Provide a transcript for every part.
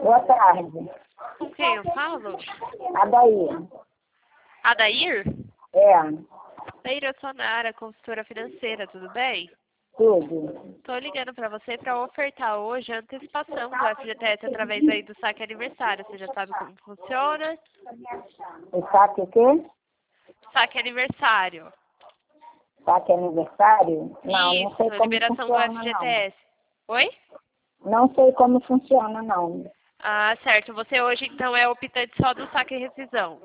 Boa tarde. Com quem eu falo? Adair. Adair? É, Adair, eu sou Nara, consultora financeira, tudo bem? tudo. Tô ligando pra você pra ofertar hoje a antecipação do FGTS através aí do saque aniversário. Você já sabe como funciona? O saque o quê? Saque aniversário. Saque aniversário? Não sei Isso, como liberação do funciona, não. FGTS. Oi? Não sei como funciona, não. Ah, certo. Você hoje, então, é optante só do saque e rescisão.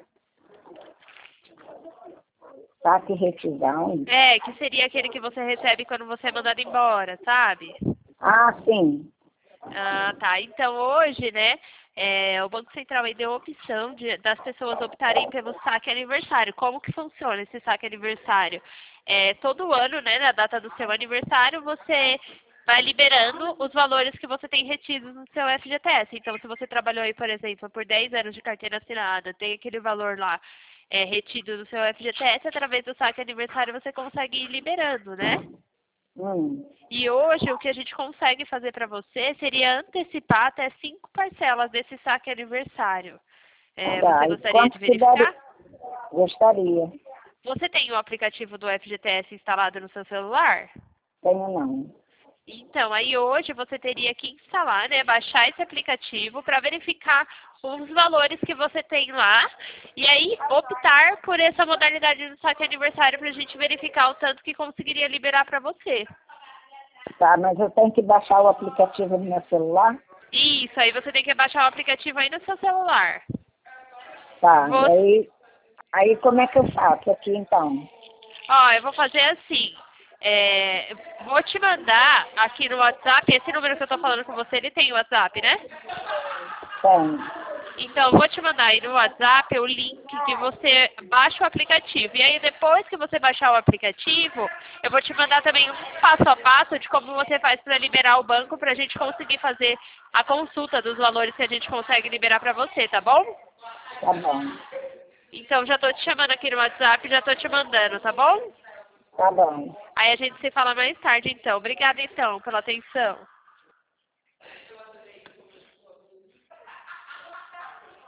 Saque e rescisão? É, que seria aquele que você recebe quando você é mandado embora, sabe? Ah, sim. Ah, tá. Então, hoje, né, o Banco Central aí deu a opção das pessoas optarem pelo saque aniversário. Como que funciona esse saque aniversário? Todo ano, né, na data do seu aniversário, você vai liberando os valores que você tem retidos no seu FGTS. Então, se você trabalhou aí, por exemplo, por 10 anos de carteira assinada, tem aquele valor lá retido no seu FGTS, através do saque aniversário você consegue ir liberando, né? E hoje o que a gente consegue fazer para você seria antecipar até 5 parcelas desse saque aniversário. Tá, Você e gostaria de quanto que daria? verificar? Gostaria. Você tem o aplicativo do FGTS instalado no seu celular? Tenho não. Então, aí hoje você teria que instalar, né, baixar esse aplicativo para verificar os valores que você tem lá e aí optar por essa modalidade do saque aniversário para a gente verificar o tanto que conseguiria liberar para você. Tá, mas eu tenho que baixar o aplicativo no meu celular? Isso, aí você tem que baixar o aplicativo aí no seu celular. Tá, Você... aí como é que eu faço aqui então? Ó, eu vou fazer assim. Vou te mandar aqui no WhatsApp, esse número que eu tô falando com você, ele tem o WhatsApp, né? Tenho. Então, vou te mandar aí no WhatsApp o link que você baixa o aplicativo. E aí, depois que você baixar o aplicativo, eu vou te mandar também um passo a passo de como você faz para liberar o banco para a gente conseguir fazer a consulta dos valores que a gente consegue liberar para você, tá bom? Tá bom. Então, já tô te chamando aqui no WhatsApp, já tô te mandando, tá bom? Tá bom. Aí a gente se fala mais tarde, então. Obrigada, então, pela atenção.